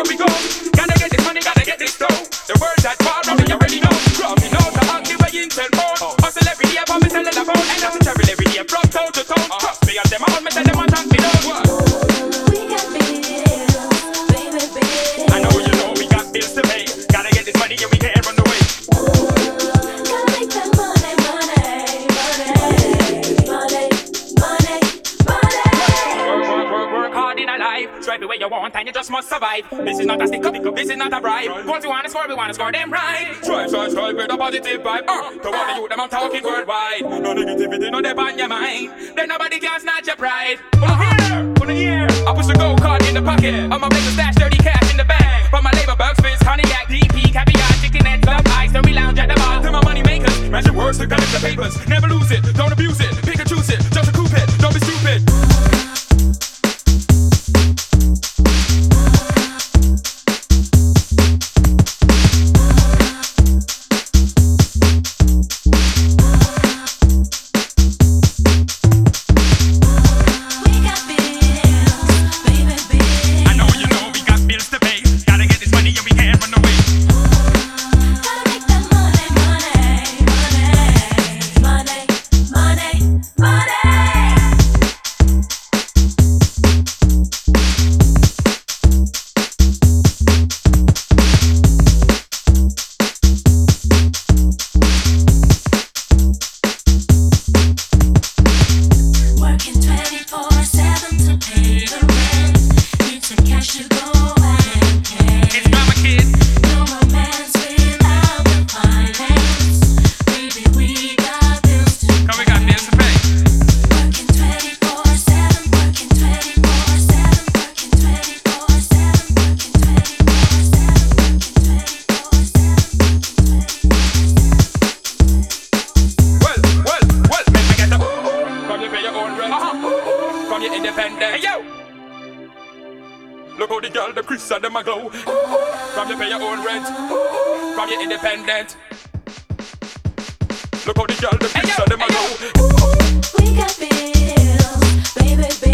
here we go. Gotta get this money, gotta get this dough. The words that far from me, you already know. From me know the hungry way in telephone. Hustle every day, but me selling the phone. And that's a travel every day, from town to town. Trust me, and them on me, tell them on thank me down. We got bills, baby, baby. I know you know we got bills to pay. Gotta get this money, and we can't run away. Gotta make that money, money, money, money, money, money. Work hard in a life. Strive the way you want, and you just must survive. This is not a stick up, this is not a bribe. Goals we wanna score them right. Strive with a positive vibe. To all the youth, them I'm talking worldwide. No negativity, no dep on your mind. Then nobody can snatch your pride. On the year, I push the gold card in the pocket. I'ma make a stash, 30 cash in the bag. But my labor bugs, fizz, cognac, DP, caviar, chicken and love ice. Then we lounge at the bar. They're my money makers. Magic words to collect the papers. Never lose it, don't abuse it. Pick and choose it, just recoup it. Don't be stupid. Independent. Hey yo! Look how the girl, the Chris and them a glow. From you pay your own rent. From you independent. Look how the girl, the Chris and them a glow. We got bills, baby, baby.